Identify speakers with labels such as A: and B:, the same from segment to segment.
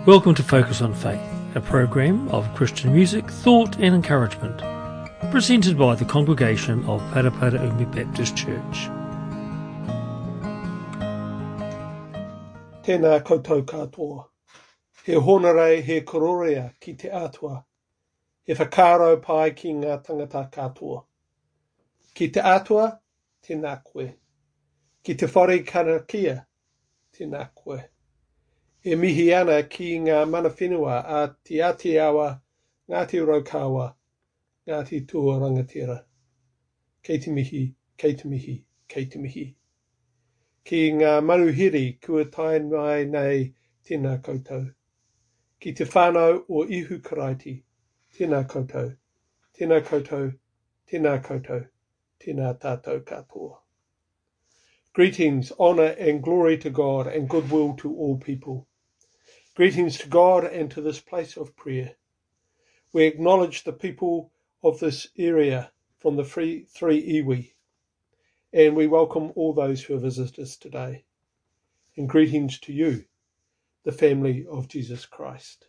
A: Welcome to Focus on Faith, a program of Christian music, thought and encouragement, presented by the congregation of Parapara Umi Baptist Church.
B: Tēnā koutou katoa. He honorei he kororea ki te atua. He whakaro pai ki ngā tangata katoa. Ki te atua, tēnā koe. Ki te whare karakia, tēnā koe. E mihi ana ki ngā mana whenua a Te Atiawa, Ngāti Raukawa, Ngāti Tua Rangatira. Kei te mihi, kei te mihi, kei te mihi. Ki ngā manuhiri kua tae mai nei tēnā koutou. Ki te whānau o Ihu Karaiti, tēnā koutou, tēnā koutou, tēnā koutou, tēnā tātou katoa. Greetings, honour and glory to God and goodwill to all people. Greetings to God and to this place of prayer. We acknowledge the people of this area from the three iwi, and we welcome all those who have visited us today. And greetings to you, the family of Jesus Christ.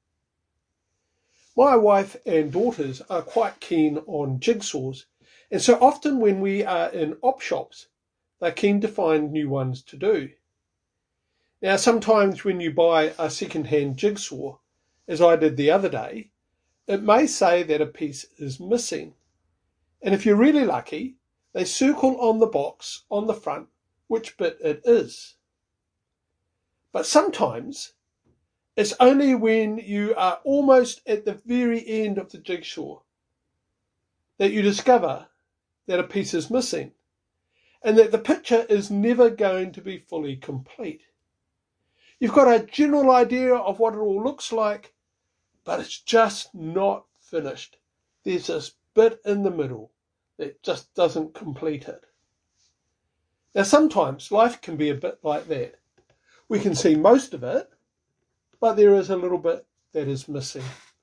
B: My wife and daughters are quite keen on jigsaws, and so often when we are in op shops, they're keen to find new ones to do. Now, sometimes when you buy a second-hand jigsaw, as I did the other day, it may say that a piece is missing. And if you're really lucky, they circle on the box on the front which bit it is. But sometimes it's only when you are almost at the very end of the jigsaw that you discover that a piece is missing and that the picture is never going to be fully complete. You've got a general idea of what it all looks like, but it's just not finished. There's this bit in the middle that just doesn't complete it. Now, sometimes life can be a bit like that. We can see most of it, but there is a little bit that is missing.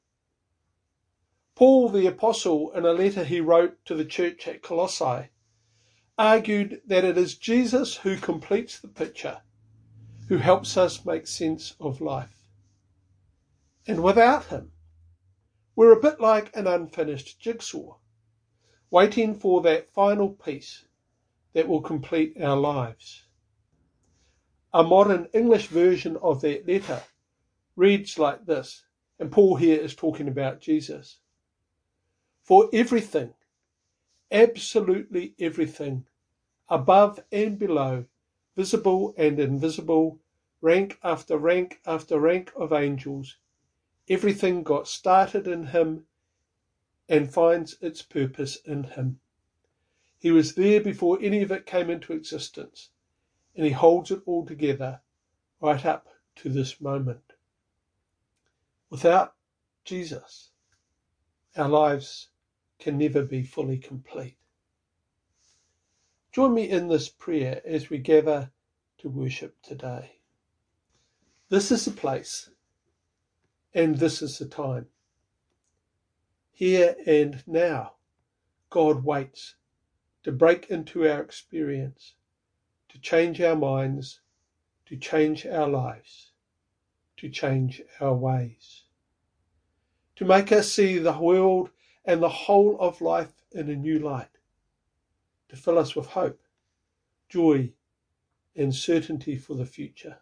B: Paul the Apostle, in a letter he wrote to the church at Colossae, argued that it is Jesus who completes the picture, who helps us make sense of life. And without him, we're a bit like an unfinished jigsaw, waiting for that final piece that will complete our lives. A modern English version of that letter reads like this, and Paul here is talking about Jesus. For everything, absolutely everything, above and below, visible and invisible, rank after rank after rank of angels, everything got started in him and finds its purpose in him. He was there before any of it came into existence, and he holds it all together right up to this moment. Without Jesus, our lives can never be fully complete. Join me in this prayer as we gather to worship today. This is the place, and this is the time. Here and now, God waits to break into our experience, to change our minds, to change our lives, to change our ways, to make us see the world and the whole of life in a new light, to fill us with hope, joy, and certainty for the future.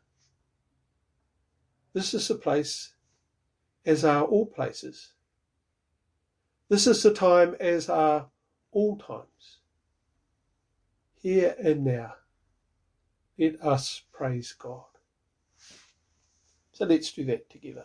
B: This is the place, as are all places. This is the time, as are all times. Here and now, let us praise God. So let's do that together.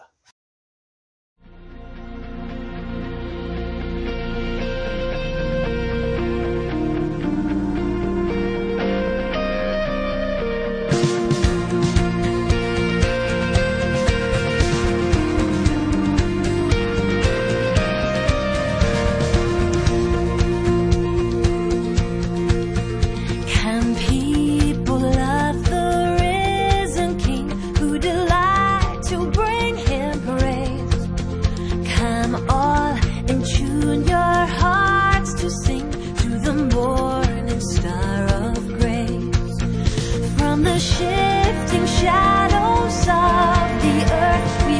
C: Shifting shadows of the earth, we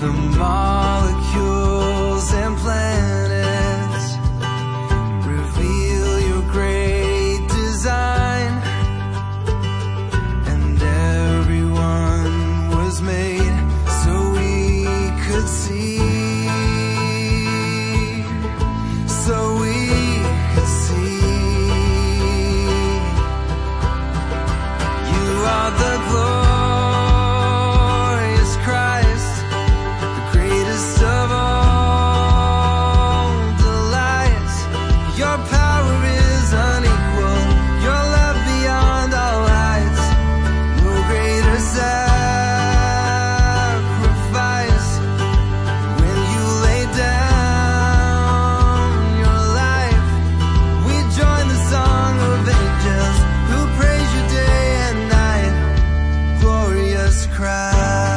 C: the molecules and planets reveal your great design, and everyone was made so we could see, so we could see. You are the glorious Christ, the greatest of all delights. Your power is unequal, your love beyond all heights. No greater sacrifice. When you lay down your life, we join the song of angels who praise you day and night. Glorious Christ.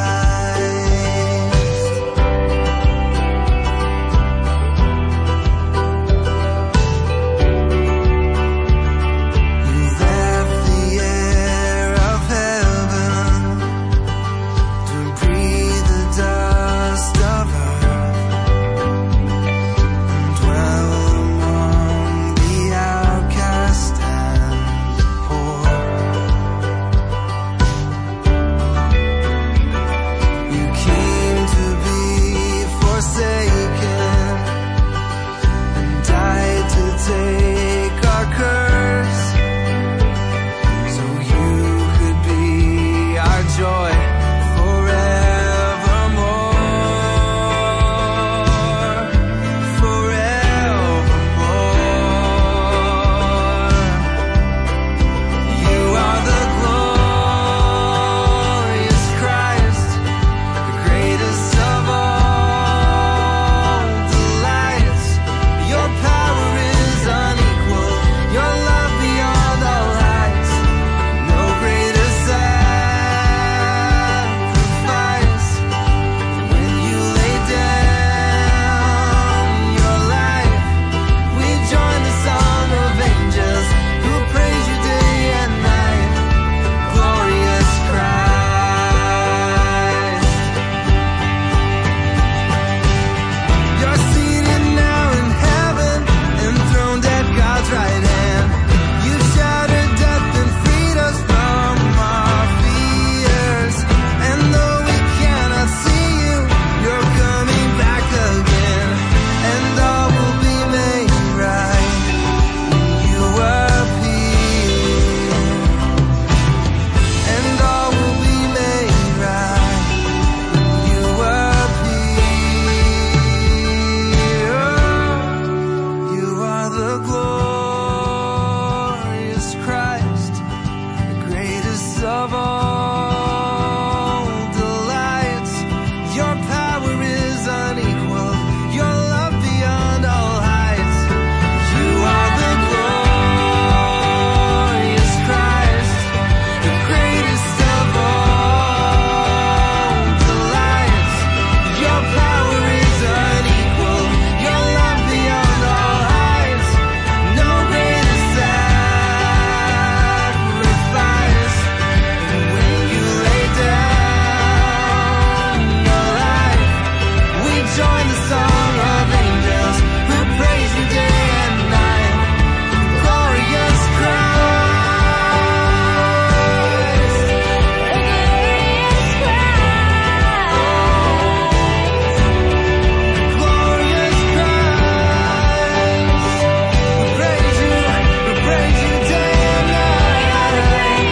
C: You left the air of heaven to breathe the dust of earth and dwell among the outcast and poor. You came to be forsaken and died to take our curse, so you could be our joy forevermore, forevermore. You are the glorious Christ, the greatest of all delights. Your power is unequal, your love beyond all heights. No greater sacrifice. When you lay down your life, we join the song of angels who praise you day and night. Glorious Christ. You're seated now in heaven, enthroned at God's right hand. You shattered death and freed us from our fears. And though we cannot see you, you're coming back again. And all will be made right when you appear. And all will be made right when you appear. You are the glorious Christ, the greatest of all delights. Your power is unequal, your love beyond all heights. You are the glorious Christ, the greatest of all delights. Your power is unequal, your love beyond all heights. No greater sacrifice. When you lay down your life, we join the song of angels who praise you day and night. Glorious Christ. Glorious Christ. We praise you day and night.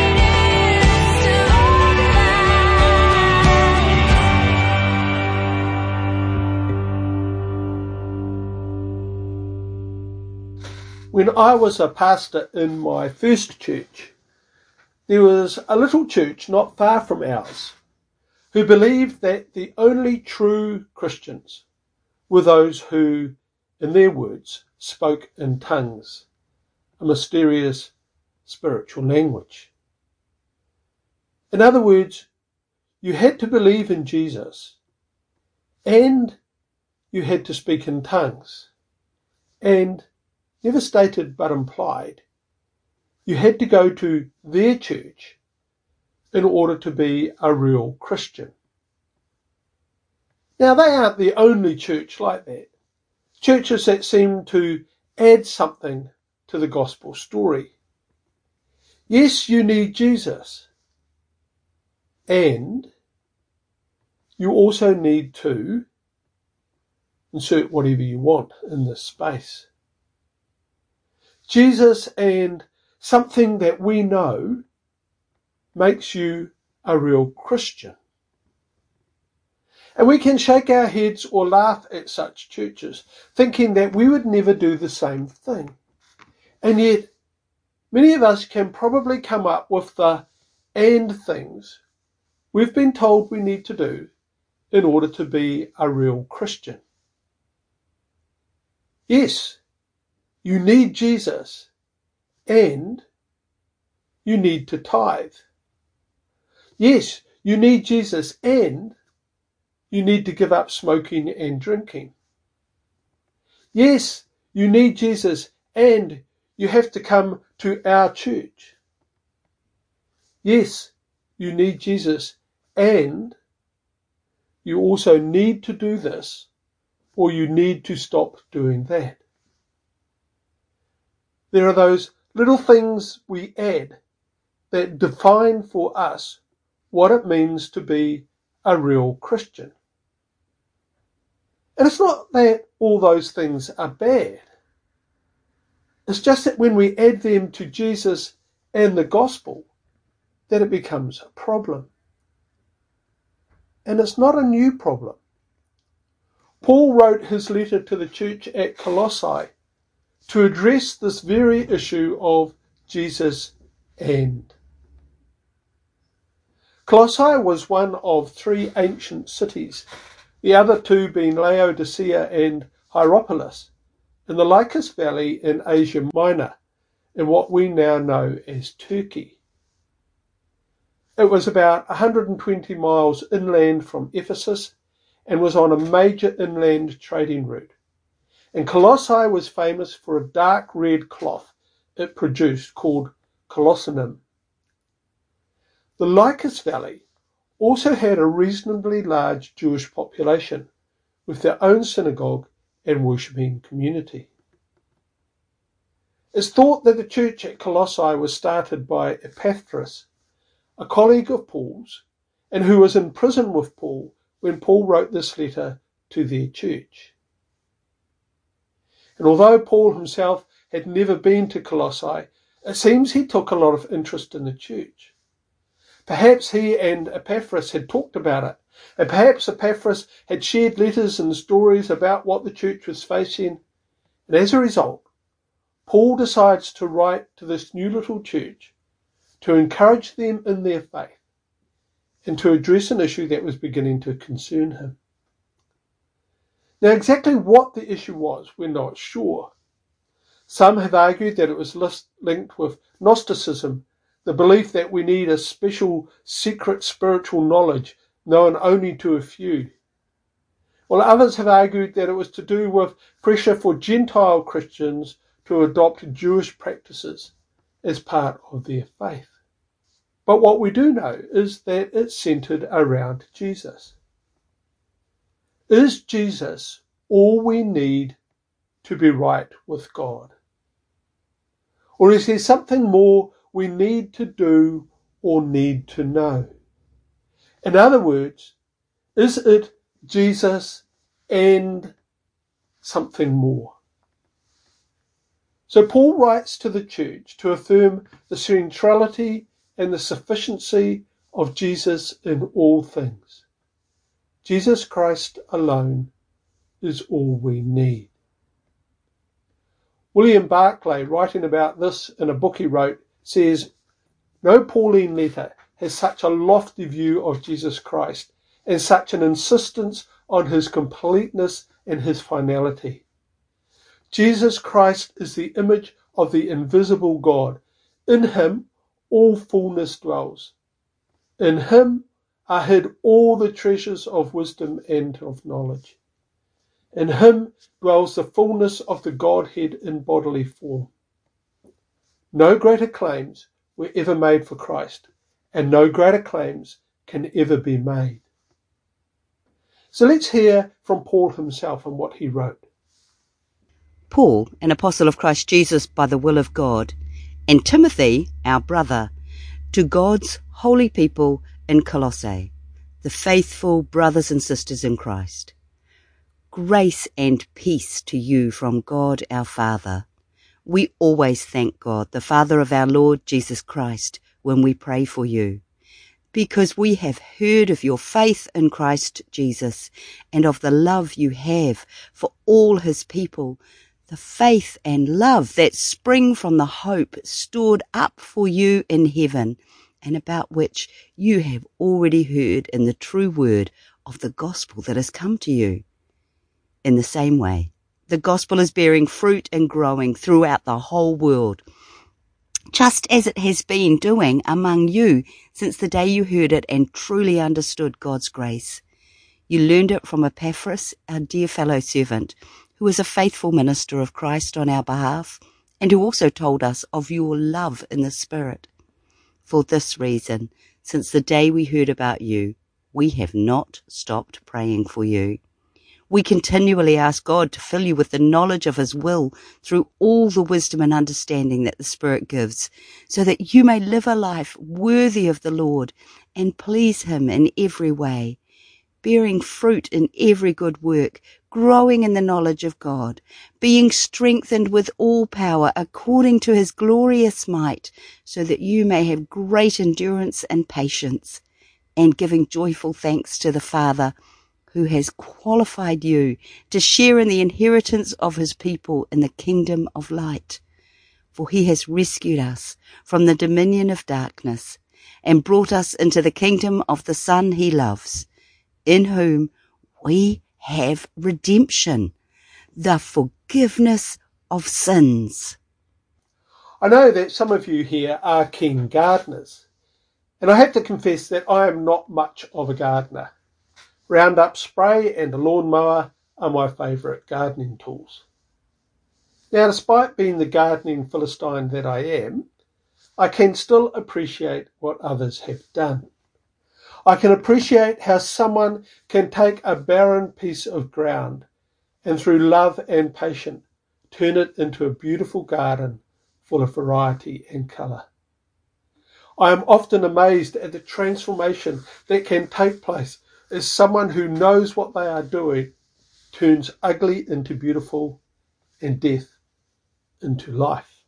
B: When I was a pastor in my first church, there was a little church not far from ours who believed that the only true Christians were those who, in their words, spoke in tongues, a mysterious spiritual language. In other words, you had to believe in Jesus, and you had to speak in tongues, and, never stated but implied, you had to go to their church in order to be a real Christian. Now, they aren't the only church like that. Churches that seem to add something to the gospel story. Yes, you need Jesus. And you also need to insert whatever you want in this space. Jesus and something that we know makes you a real Christian. And we can shake our heads or laugh at such churches, thinking that we would never do the same thing. And yet, many of us can probably come up with the and things we've been told we need to do in order to be a real Christian. Yes, you need Jesus, and you need to tithe. Yes, you need Jesus, and you need to give up smoking and drinking. Yes, you need Jesus, and you have to come to our church. Yes, you need Jesus, and you also need to do this, or you need to stop doing that. There are those little things we add that define for us what it means to be a real Christian. And it's not that all those things are bad. It's just that when we add them to Jesus and the gospel, that it becomes a problem. And it's not a new problem. Paul wrote his letter to the church at Colossae to address this very issue of Jesus and. Colossae was one of three ancient cities, the other two being Laodicea and Hierapolis, in the Lycus Valley in Asia Minor, in what we now know as Turkey. It was about 120 miles inland from Ephesus and was on a major inland trading route. And Colossae was famous for a dark red cloth it produced called colossinum. The Lycus Valley also had a reasonably large Jewish population with their own synagogue and worshipping community. It's thought that the church at Colossae was started by Epaphras, a colleague of Paul's, and who was in prison with Paul when Paul wrote this letter to their church. And although Paul himself had never been to Colossae, it seems he took a lot of interest in the church. Perhaps he and Epaphras had talked about it, and perhaps Epaphras had shared letters and stories about what the church was facing, and as a result, Paul decides to write to this new little church to encourage them in their faith and to address an issue that was beginning to concern him. Now, exactly what the issue was, we're not sure. Some have argued that it was linked with Gnosticism, the belief that we need a special secret spiritual knowledge known only to a few. While others have argued that it was to do with pressure for Gentile Christians to adopt Jewish practices as part of their faith. But what we do know is that it's centered around Jesus. Is Jesus all we need to be right with God? Or is there something more we need to do or need to know? In other words, is it Jesus and something more? So Paul writes to the church to affirm the centrality and the sufficiency of Jesus in all things. Jesus Christ alone is all we need. William Barclay, writing about this in a book he wrote, says, "No Pauline letter has such a lofty view of Jesus Christ and such an insistence on his completeness and his finality. Jesus Christ is the image of the invisible God. In him all fullness dwells. In him are hid all the treasures of wisdom and of knowledge. In him dwells the fullness of the Godhead in bodily form. No greater claims were ever made for Christ, and no greater claims can ever be made." So let's hear from Paul himself and what he wrote.
D: Paul, an apostle of Christ Jesus by the will of God, and Timothy, our brother, to God's holy people in Colossae, the faithful brothers and sisters in Christ. Grace and peace to you from God our Father. We always thank God, the Father of our Lord Jesus Christ, when we pray for you, because we have heard of your faith in Christ Jesus and of the love you have for all his people, the faith and love that spring from the hope stored up for you in heaven, and about which you have already heard in the true word of the gospel that has come to you. In the same way, the gospel is bearing fruit and growing throughout the whole world, just as it has been doing among you since the day you heard it and truly understood God's grace. You learned it from Epaphras, our dear fellow servant, who is a faithful minister of Christ on our behalf, and who also told us of your love in the Spirit. For this reason, since the day we heard about you, we have not stopped praying for you. We continually ask God to fill you with the knowledge of his will through all the wisdom and understanding that the Spirit gives, so that you may live a life worthy of the Lord and please him in every way, bearing fruit in every good work, growing in the knowledge of God, being strengthened with all power according to his glorious might, so that you may have great endurance and patience, and giving joyful thanks to the Father, who has qualified you to share in the inheritance of his people in the kingdom of light. For he has rescued us from the dominion of darkness and brought us into the kingdom of the Son he loves, in whom we have redemption, the forgiveness of sins.
B: I know that some of you here are keen gardeners, and I have to confess that I am not much of a gardener. Roundup spray and a lawnmower are my favourite gardening tools. Now, despite being the gardening Philistine that I am, I can still appreciate what others have done. I can appreciate how someone can take a barren piece of ground and through love and patience turn it into a beautiful garden full of variety and colour. I am often amazed at the transformation that can take place as someone who knows what they are doing turns ugly into beautiful and death into life.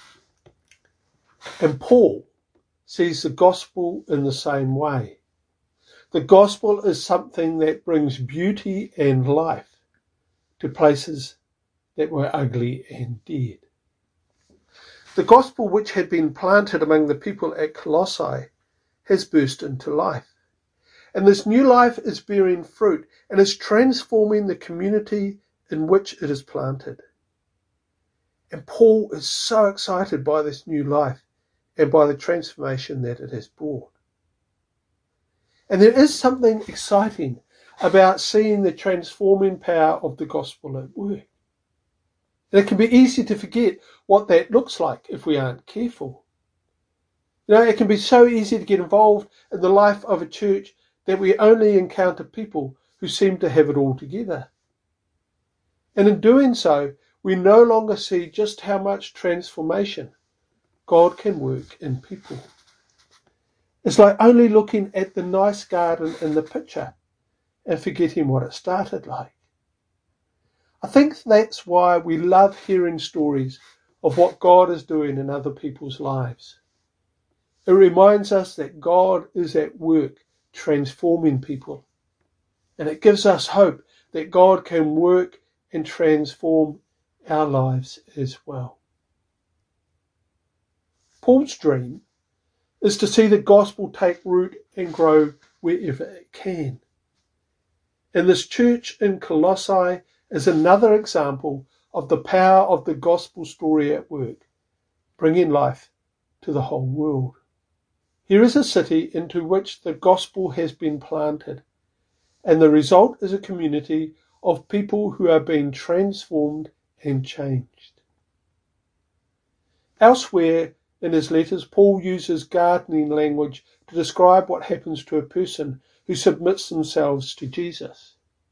B: And Paul sees the gospel in the same way. The gospel is something that brings beauty and life to places that were ugly and dead. The gospel which had been planted among the people at Colossae has burst into life. And this new life is bearing fruit and is transforming the community in which it is planted. And Paul is so excited by this new life and by the transformation that it has brought. And there is something exciting about seeing the transforming power of the gospel at work. And it can be easy to forget what that looks like if we aren't careful. It can be so easy to get involved in the life of a church that we only encounter people who seem to have it all together. And in doing so, we no longer see just how much transformation God can work in people. It's like only looking at the nice garden in the picture and forgetting what it started like. I think that's why we love hearing stories of what God is doing in other people's lives. It reminds us that God is at work transforming people. And it gives us hope that God can work and transform our lives as well. Paul's dream is to see the gospel take root and grow wherever it can. And this church in Colossae is another example of the power of the gospel story at work, bringing life to the whole world. Here is a city into which the gospel has been planted, and the result is a community of people who are being transformed and changed. Elsewhere in his letters, Paul uses gardening language to describe what happens to a person who submits themselves to Jesus.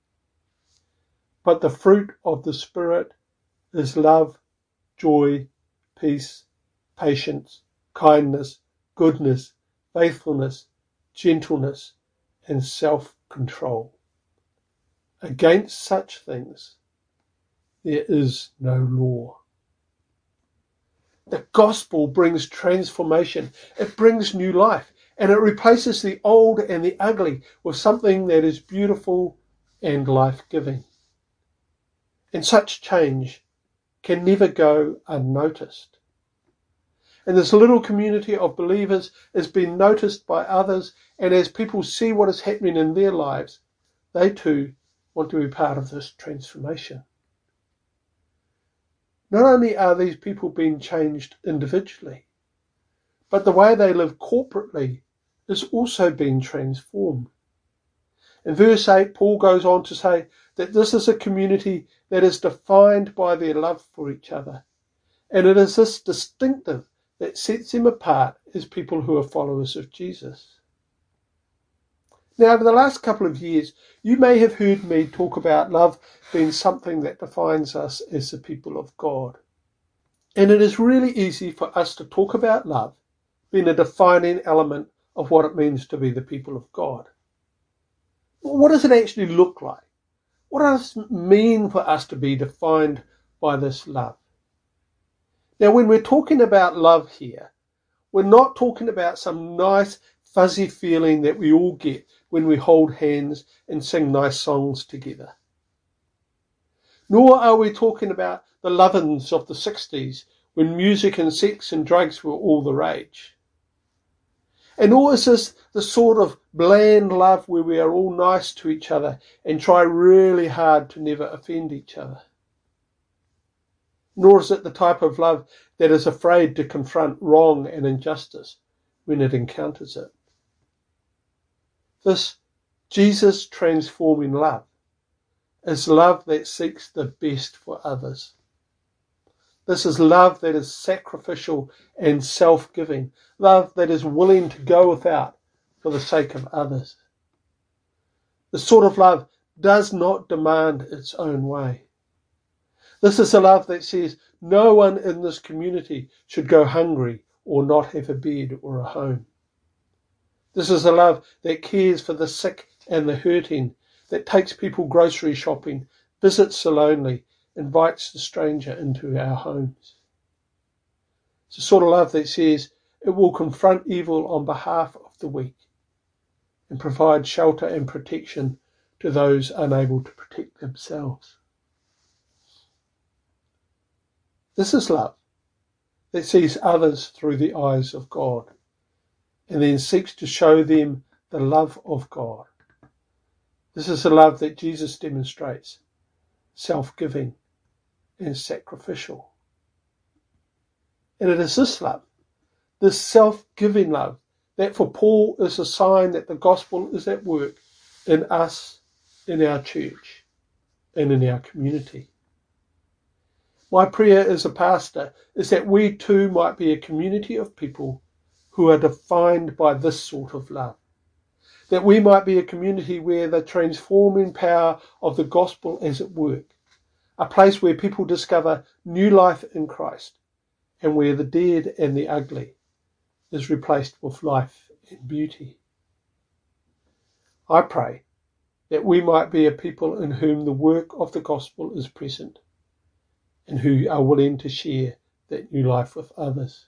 B: But the fruit of the Spirit is love, joy, peace, patience, kindness, goodness, faithfulness, gentleness, and self-control. Against such things there is no law. The gospel brings transformation. It brings new life, and it replaces the old and the ugly with something that is beautiful and life-giving. And such change can never go unnoticed. And this little community of believers is being noticed by others, and as people see what is happening in their lives, they too want to be part of this transformation. Not only are these people being changed individually, but the way they live corporately is also being transformed. In verse 8, Paul goes on to say that this is a community that is defined by their love for each other, and it is this distinctive that sets them apart as people who are followers of Jesus. Now, over the last couple of years, you may have heard me talk about love being something that defines us as the people of God. And it is really easy for us to talk about love being a defining element of what it means to be the people of God. What does it actually look like? What does it mean for us to be defined by this love? Now, when we're talking about love here, we're not talking about some nice fuzzy feeling that we all get when we hold hands and sing nice songs together. Nor are we talking about the love-ins of the 60s when music and sex and drugs were all the rage. And nor is this the sort of bland love where we are all nice to each other and try really hard to never offend each other. Nor is it the type of love that is afraid to confront wrong and injustice when it encounters it. This Jesus transforming love is love that seeks the best for others. This is love that is sacrificial and self-giving, love that is willing to go without for the sake of others. This sort of love does not demand its own way. This is a love that says no one in this community should go hungry or not have a bed or a home. This is a love that cares for the sick and the hurting, that takes people grocery shopping, visits the lonely, invites the stranger into our homes. It's a sort of love that says it will confront evil on behalf of the weak and provide shelter and protection to those unable to protect themselves. This is love that sees others through the eyes of God and then seeks to show them the love of God. This is the love that Jesus demonstrates, self-giving and sacrificial. And it is this love, this self-giving love, that for Paul is a sign that the gospel is at work in us, in our church, and in our community. My prayer as a pastor is that we too might be a community of people who are defined by this sort of love. That we might be a community where the transforming power of the gospel is at work. A place where people discover new life in Christ and where the dead and the ugly is replaced with life and beauty. I pray that we might be a people in whom the work of the gospel is present and who are willing to share that new life with others.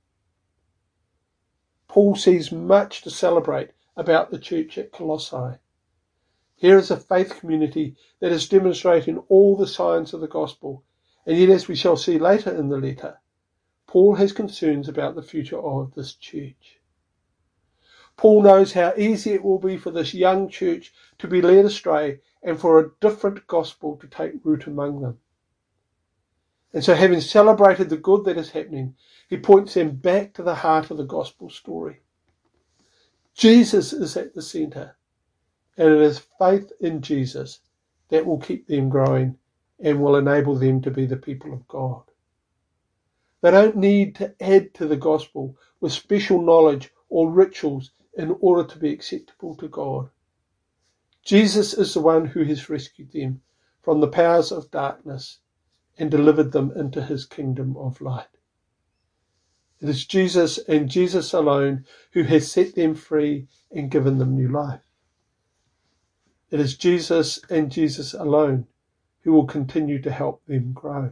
B: Paul sees much to celebrate about the church at Colossae. Here is a faith community that is demonstrating all the signs of the gospel, and yet, as we shall see later in the letter, Paul has concerns about the future of this church. Paul knows how easy it will be for this young church to be led astray and for a different gospel to take root among them. And so, having celebrated the good that is happening, he points them back to the heart of the gospel story. Jesus is at the centre, and it is faith in Jesus that will keep them growing and will enable them to be the people of God. They don't need to add to the gospel with special knowledge or rituals in order to be acceptable to God. Jesus is the one who has rescued them from the powers of darkness and delivered them into his kingdom of light. It is Jesus and Jesus alone who has set them free and given them new life. It is Jesus and Jesus alone who will continue to help them grow.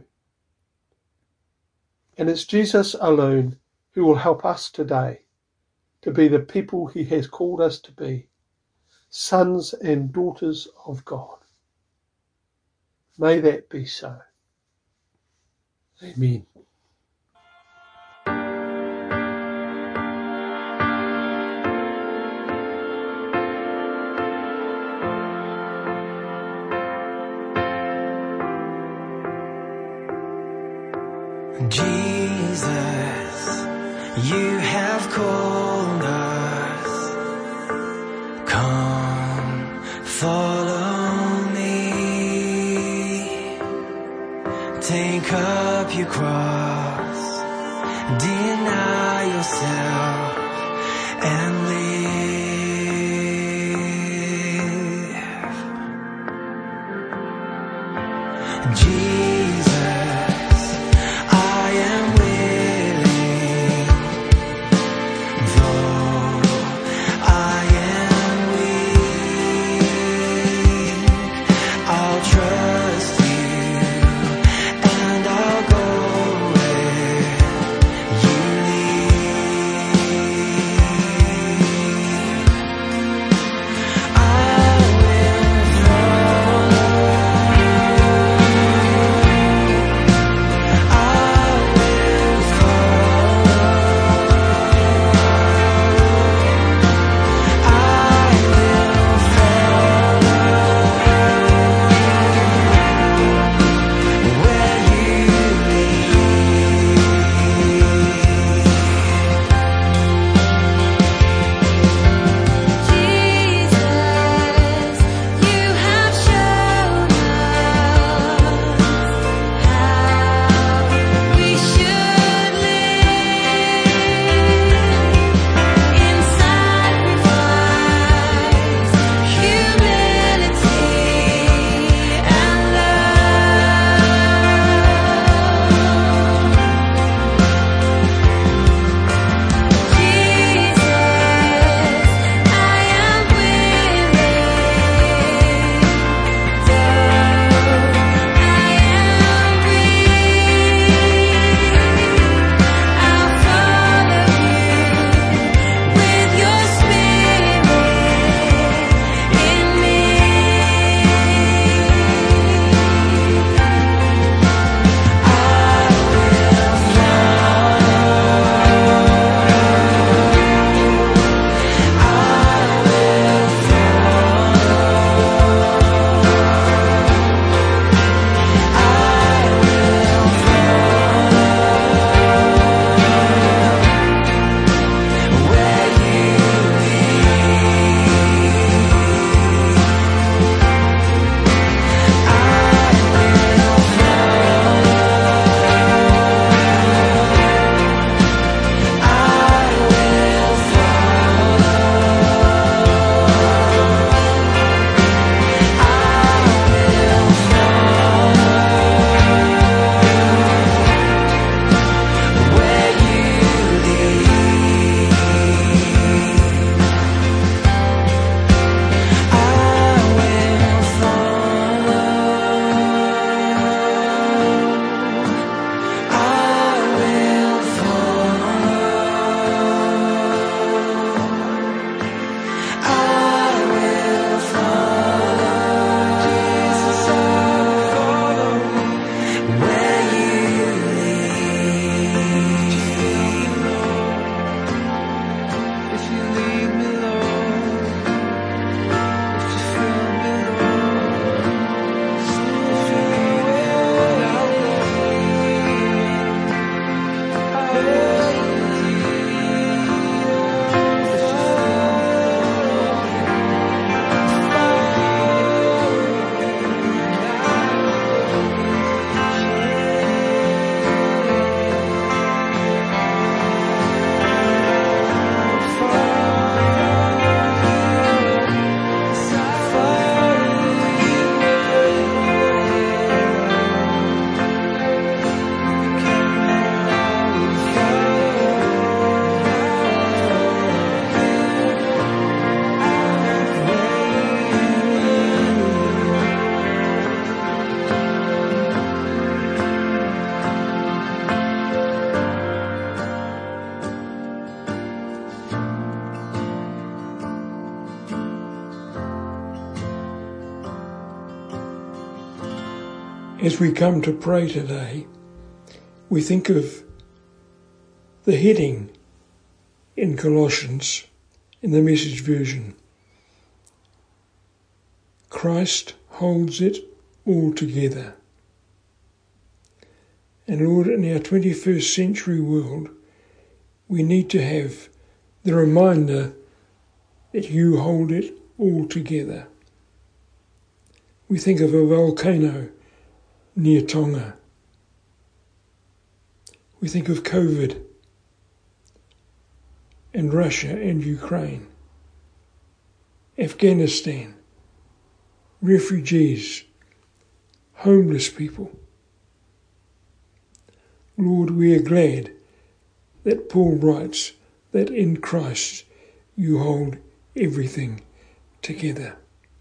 B: And it's Jesus alone who will help us today to be the people he has called us to be, sons and daughters of God. May that be so. Amen.
C: Jesus, you have called us. Come, follow me. Take up your cross, deny yourself, and live. Jesus,
E: As we come to pray today, we think of the heading in Colossians in the Message version. Christ holds it all together. And Lord, in our 21st century world, we need to have the reminder that you hold it all together. We think of a volcano near Tonga. We think of COVID and Russia and Ukraine, Afghanistan, refugees, homeless people. Lord, we are glad that Paul writes that in Christ you hold everything together.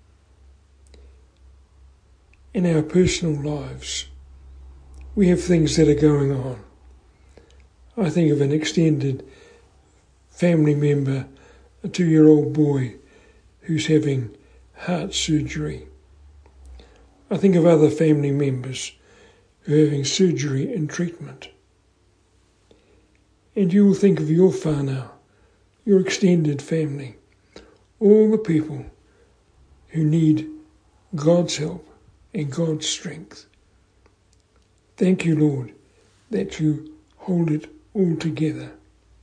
E: In our personal lives, we have things that are going on. I think of an extended family member, a 2-year-old boy who's having heart surgery. I think of other family members who are having surgery and treatment. And you will think of your whānau, your extended family, all the people who need God's help and God's strength. Thank you, Lord, that you hold it all together.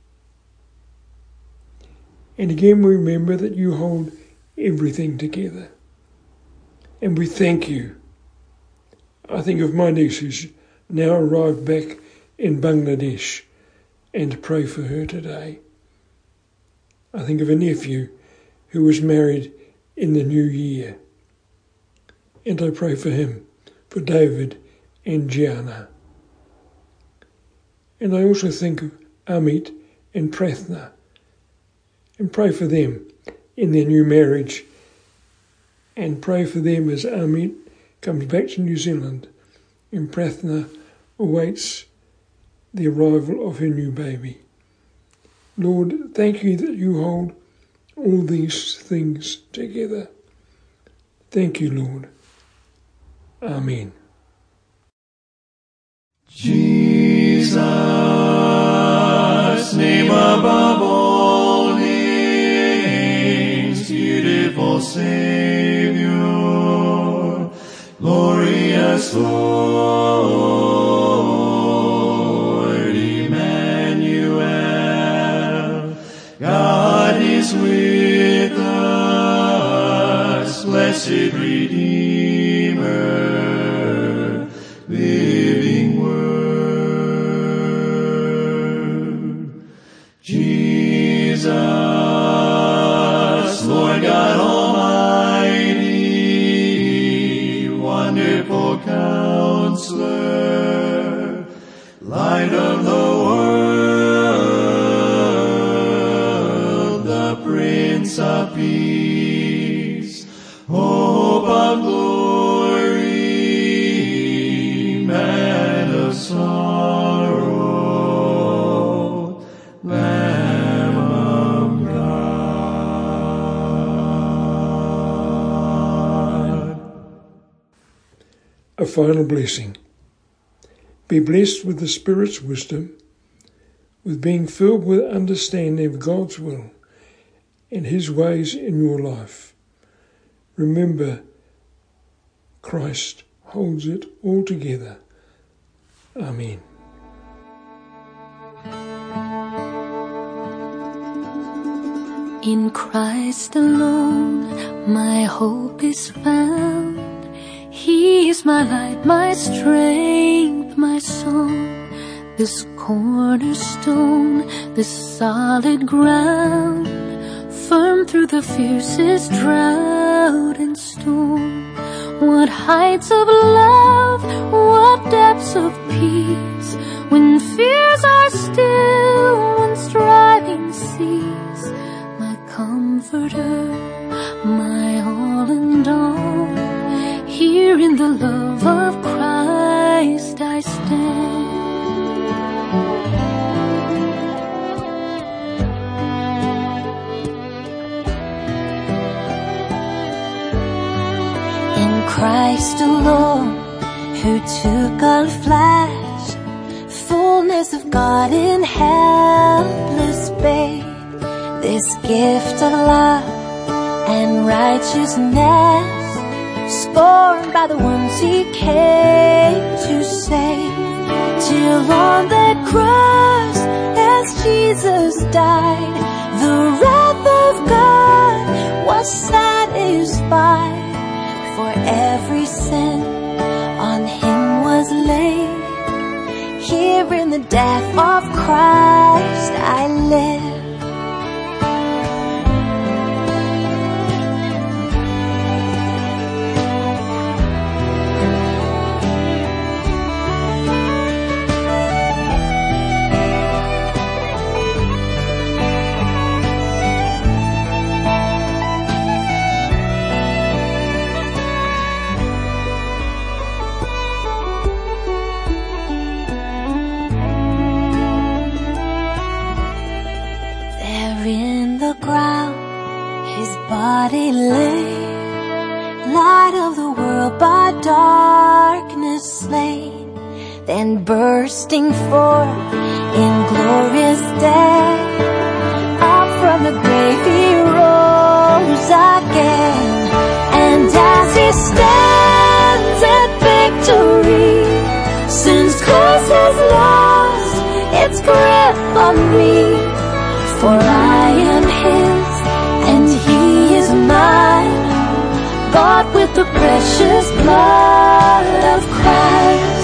E: And again we remember that you hold everything together. And we thank you. I think of my niece who's now arrived back in Bangladesh, and pray for her today. I think of a nephew who was married in the new year, and I pray for him, for David and Gianna. And I also think of Amit and Prathna, and pray for them in their new marriage, and pray for them as Amit comes back to New Zealand and Prathna awaits the arrival of her new baby. Lord, thank you that you hold all these things together. Thank you, Lord. Amen.
F: Jesus, name above all names, beautiful Savior, glorious Lord, Emmanuel, God is with us, blessed Redeemer, living Word. Jesus, Lord God Almighty, wonderful Counselor, Light of the world, the Prince of Peace, hope of glory, man of sorrow, Lamb of God.
E: A final blessing. Be blessed with the Spirit's wisdom, with being filled with understanding of God's will and His ways in your life. Remember, Christ holds it all together. Amen.
G: In Christ alone my hope is found. He is my light, my strength, my song. This cornerstone, this solid ground, firm through the fiercest drought and storm. What heights of love, what depths of peace, when fears are still, when striving cease. My comforter, my all and all, here in the love of Christ I stand. In Christ alone, who took on flesh, fullness of God in helpless babe. This gift of love and righteousness, scorned by the ones he came to save. Till on that cross, as Jesus died, the wrath of God was satisfied. For every sin on him was laid. Here in the death of Christ I live. Body lay, light of the world by darkness slain, then bursting forth in glorious day, up from the grave he rose again. And as he stands at victory, sin's curse has lost its grip on me. For I am his and he is mine, bought with the precious blood of Christ.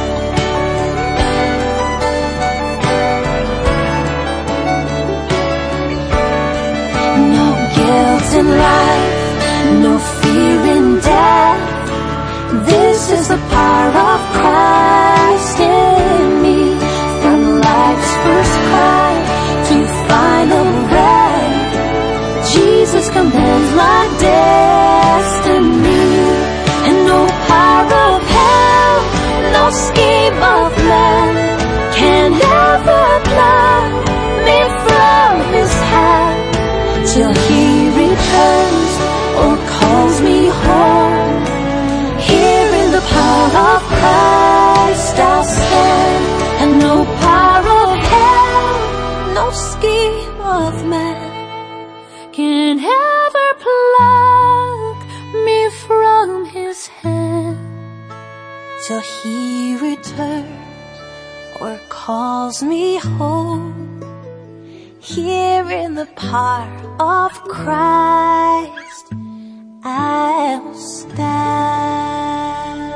G: No guilt in life, no fear in death. This is the power of Christ in me. From life's first cry to final breath, Jesus commands my destiny. And no power of hell, no scheme of man can ever pluck me from his hand, till he returns or calls me home. Here in the power of Christ I'll stand. And no power of hell, no scheme of man can ever pluck me from his hand, till he returns or calls me home. Here in the power of Christ I'll stand.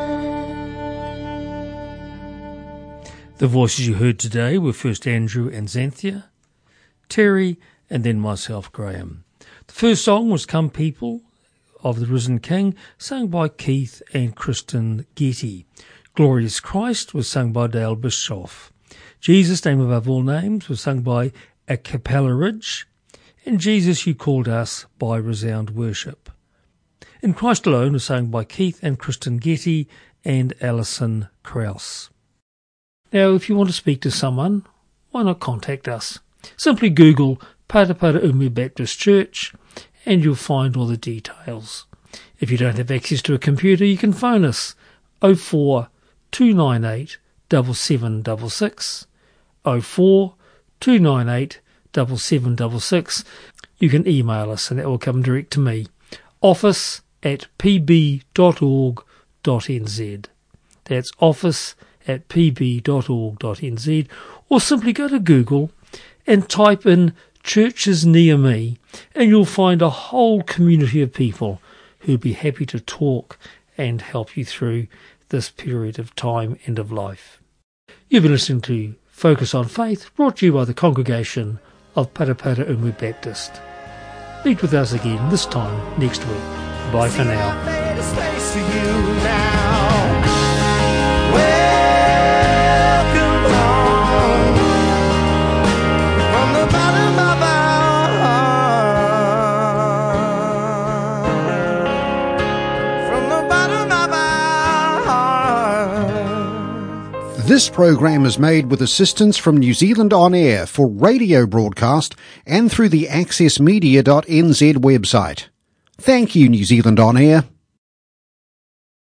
A: The voices you heard today were first Andrew and Xanthia, Terry, and then myself, Graham. The first song was Come People of the Risen King, sung by Keith and Kristen Getty. Glorious Christ was sung by Dale Bischoff. Jesus, Name Above All Names, was sung by A Cappella Ridge. And Jesus, You Called Us by Resound Worship. In Christ Alone was sung by Keith and Kristen Getty and Alison Krause. Now, if you want to speak to someone, why not contact us? Simply Google Paraparaumu Baptist Church and you'll find all the details. If you don't have access to a computer, you can phone us 04 298 7766, 04 298 7766. You can email us and that will come direct to me, office@pb.org.nz. That's office@pb.org.nz, or simply go to Google and type in churches near me and you'll find a whole community of people who'd be happy to talk and help you through this period of time and of life. You've been listening to Focus on Faith, brought to you by the congregation of Paraparaumu Baptist. Meet with us again this time next week. Bye for now.
H: This program is made with assistance from New Zealand On Air for radio broadcast and through the accessmedia.nz website. Thank you, New Zealand On Air.